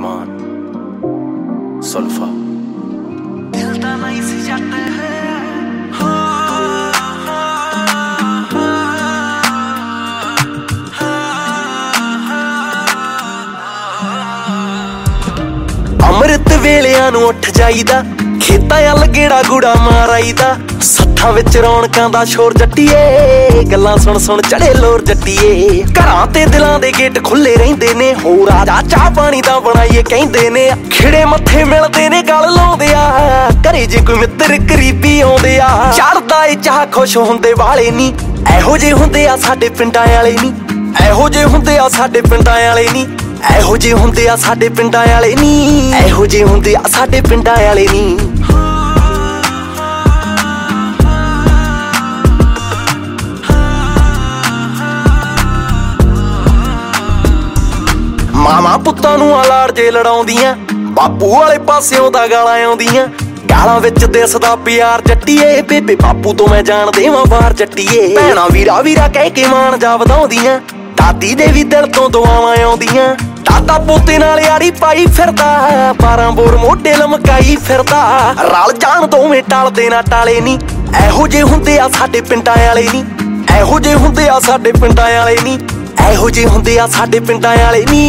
रहमान सुल्फा दिल दा नहीं सी जट है अमृत वेलियां नूं उठ जाईदा खेतां अल गेड़ा गुड़ा मार आईदा सत्थां विच रौणकां दा शोर जट्टीए गल्लां सुण सुण चढ़े लोर जट्टीए घरां ते दिलां दे गेट खुले रहिंदे ने हो राजा चाह पानी दा बनाईए कहिंदे ने खिड़े मत्थे मिलदे ने गल लाउंदे आ घरे जे कोई मित्र करीबी आउंदे आ चढ़दा ए चाह खुश हुंदे वाले नी एहो जे हुंदे आ साडे पिंडां वाले नी एहो जे हुंदे आ साडे पिंडां वाले नी एहो जे हुंदे आ साडे पिंडां वाले नी एहो जे हुंदे आ साडे पिंडां वाले नी मामा पुत्तां नूं लाड़ जे लड़ाउंदियां बापू वाले पासिओं दा गालां आउंदियां गालां विच दिसदा प्यार जट्टीए बेबे बापू तो मैं जान देवां बाहर जट्टीए भैणां वीरा वीरा कह के मान जा वधाउंदियां दादी दे भी दिल तो दुआवां आउंदियां दादा पोते नाल यारी पाई फिरदा 12 बोर मोढे लमकाई फिरदा रल जाण दोवें टलदे ना टाले नी एहो जे हुंदे आ साडे पिंडां वाले नी एहो जे हुंदे आ साडे पिंडां वाले नी एहो जे हुंदे आ साडे पिंडां वाले नी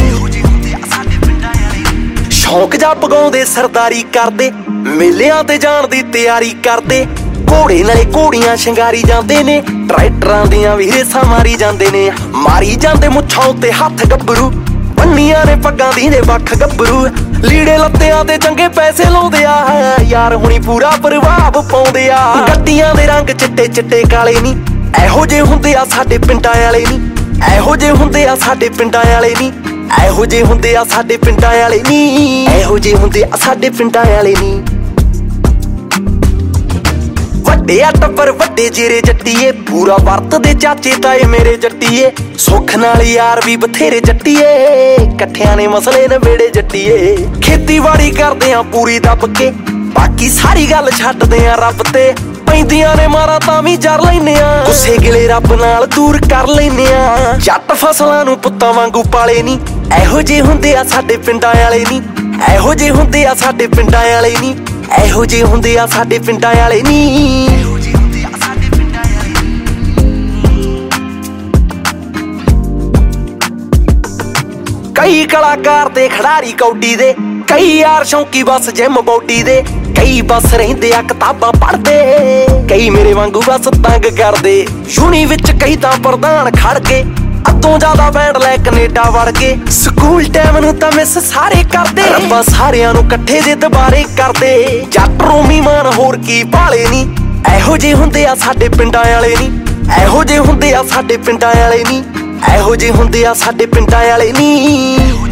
शौक जा पगाउंदे सरदारी करदे मेलिਆਂ ते जाण दी तैयारी करदे घोड़े नाले घोड़ियां शिंगारी जांदे ने ट्रैक्टरां दियां भी रेसां मारी जांदे ने मारी जांदे मुੱਛਾਂ उत्ते हत्थ गब्बरू पंनियां ने पग्गां दी दे वख गब्बरू लीड़े लत्तियां ते चंगे पैसे लाउंदे आ यार हुणी पूरा प्रभाव पाउंदे आ गड्डियां दे रंग चिट्टे चिट्टे काले नी एहो जे हुंदे आ साडे पिंडां वाले नी एहो जे हुंदे आ साडे पिंडां वाले नी एहो जे हुंदे आ साडे पिंडां वाले नी एहो जे हुंदे आ साडे पिंडां वाले नी ਵੱਡੇ ਆ ਟੱਬਰ ਵੱਡੇ ਜੇਰੇ ਜੱਟੀਏ ਪੂਰਾ ਵਰਤਦੇ ਚਾਚੇ ਤਾਏ ਮੇਰੇ ਜੱਟੀਏ ਸੁੱਖ ਨਾਲ ਯਾਰ ਵੀ ਬਥੇਰੇ ਜੱਟੀਏ ਇਕੱਠਿਆਂ ਨੇ ਮਸਲੇ ਨਵੇੜੇ ਜੱਟੀਏ ਖੇਤੀਬਾੜੀ ਕਰਦੇ ਆ ਪੂਰੀ ਦੱਬ ਕੇ ਬਾਕੀ ਸਾਰੀ ਗੱਲ ਛੱਡਦੇ ਆ ਰੱਬ ਤੇ ਪੈਂਦੀਆਂ ਨੇ ਮਾਰਾਂ ਤਾਂ ਵੀ ਜਰ ਲੈਨੇ ਆ ਗੁੱਸੇ ਗਿਲੇ ਰੱਬ ਨਾਲ ਦੂਰ ਕਰ ਲੈਨੇ ਆ ਜੱਟ ਫਸਲਾਂ ਨੂੰ ਪੁੱਤਾਂ ਵਾਂਗੂ ਪਾਲੇ ਨੀ ਇਹੋ ਜਿਹੇ ਹੁੰਦੇ ਆ ਸਾਡੇ ਪਿੰਡਾਂ ਵਾਲੇ ਨੀ ਇਹੋ ਜਿਹੇ ਹੁੰਦੇ ਆ ਸਾਡੇ ਪਿੰਡਾਂ ਵਾਲੇ ਨੀ ਇਹੋ ਜਿਹੇ ਹੁੰਦੇ ਆ ਸਾਡੇ ਪਿੰਡਾਂ ਵਾਲੇ ਨੀ ਇਹੋ ਜਿਹੇ ਹੁੰਦੇ ਆ ਸਾਡੇ ਪਿੰਡਾਂ ਵਾਲੇ ਕਈ ਕਲਾਕਾਰ ਤੇ ਖਿਡਾਰੀ ਕੌਡੀ ਦੇ ਕਈ ਯਾਰ ਸ਼ੌਂਕੀ ਬਸ ਜਿਮ ਬੌਡੀ ਦੇ ਕਈ ਬਸ ਰਹਿੰਦੇ ਆ ਕਿਤਾਬਾਂ ਪੜ੍ਹਦੇ ਕਈ ਮੇਰੇ ਵਾਂਗੂ ਬਸ ਤੰਗ ਕਰਦੇ ਯੂਨੀ ਵਿੱਚ ਕਈ ਤਾਂ ਪ੍ਰਧਾਨ ਖੜ ਕੇ ਅੱਧੋਂ ਜ਼ਿਆਦਾ ਬੈਂਡ ਲੈ ਕੈਨੇਡਾ ਵੜ ਗਏ ਸਕੂਲ ਟਾਈਮ ਨੂੰ ਤਾਂ ਮਿਸ ਸਾਰੇ ਕਰਦੇ ਰੱਬਾ ਸਾਰਿਆਂ ਨੂੰ ਇਕੱਠੇ ਜੇ ਦੁਬਾਰੇ ਕਰਦੇ ਜੱਟ ਰੋਮੀ ਮਾਨ ਹੋਰ ਕੀ ਭਾਲੇ ਨੀ ਇਹੋ ਜਿਹੇ ਹੁੰਦੇ ਆ ਸਾਡੇ ਪਿੰਡਾਂ ਵਾਲੇ ਨੀ ਇਹੋ ਜਿਹੇ ਹੁੰਦੇ ਆ ਸਾਡੇ ਪਿੰਡਾਂ ਵਾਲੇ ਨੀ ਇਹੋ ਜਿਹੇ ਹੁੰਦੇ ਆ ਸਾਡੇ ਪਿੰਡਾਂ ਵਾਲੇ ਨੀ